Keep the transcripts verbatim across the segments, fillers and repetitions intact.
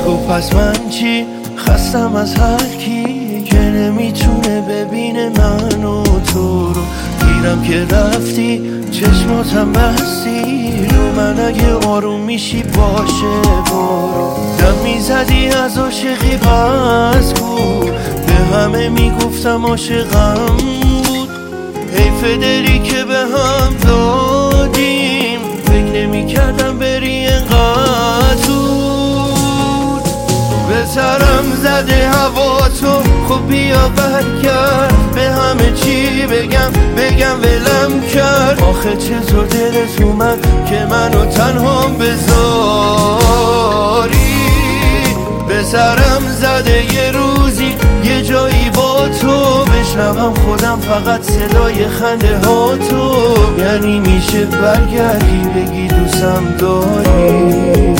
بگو پس من چی؟ خستم از هر کی که نمیتونه ببینه من و تو رو. گیرم که رفتی چشماتم بستی رو من، اگه آروم میشی باشه برو. دم میزدی از عاشقی پس بود، به همه میگفتم عاشقم بود. حیف دلی که به هم دادیم، فکر نمیکردم بری انقدر دور. به سرم زده هوا تو، خب بیا برگرد. به همه چی بگم بگم ولم کرد. آخه چطور دلت اومد که منو تنهام بذاری؟ به سرم زده یه روزی یه جایی با تو بشنوم خودم فقط صدای خنده ها تو. یعنی میشه برگردی بگی دوستم داری؟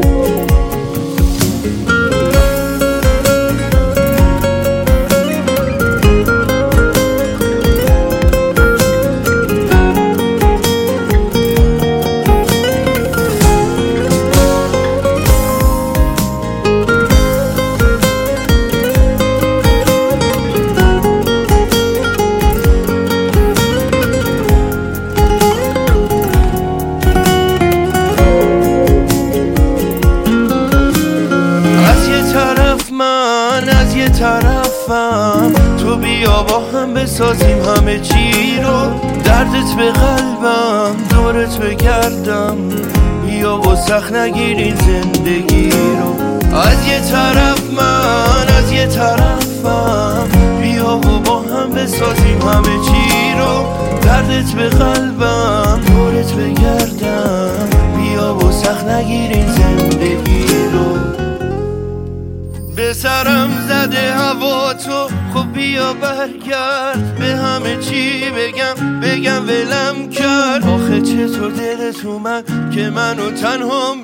از یه طرفم تو بیا با هم بسازیم همه چی رو. دردت به قلبم دورت بگردم، بیا و سخت نگیرین زندگی رو. از یه طرف من از یه طرفم بیا و با هم بسازیم همه چی رو. دردت به قلبم دورت بگردم، بیا و سخت نگیرین زندگی رو. به سرم زده هوا تو، خب بیا برگرد. به همه چی بگم بگم ولم کرد. آخه چطور دلت اومد که منو تنهام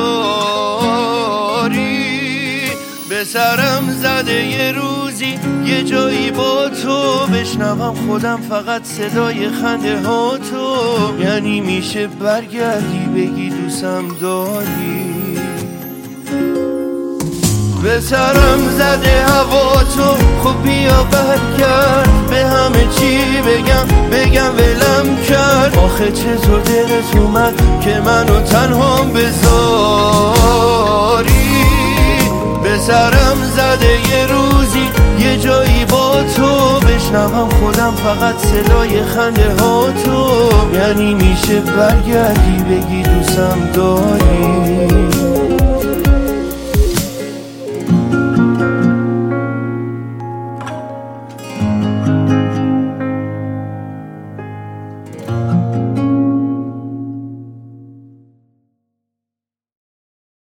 بذاری؟ به سرم زده یه روزی یه جایی با تو بشنوم خودم فقط صدای خنده ها تو. یعنی میشه برگردی بگی دوستم داری؟ به سرم زده هوا تو، خب بیا برگرد. به همه چی بگم بگم ولم کرد. آخه چطور دلت اومد که منو تنهام بذاری؟ به سرم زده یه روزی یه جایی با تو بشنوم خودم فقط صدای خنده ها تو. یعنی میشه برگردی بگی دوستم داری؟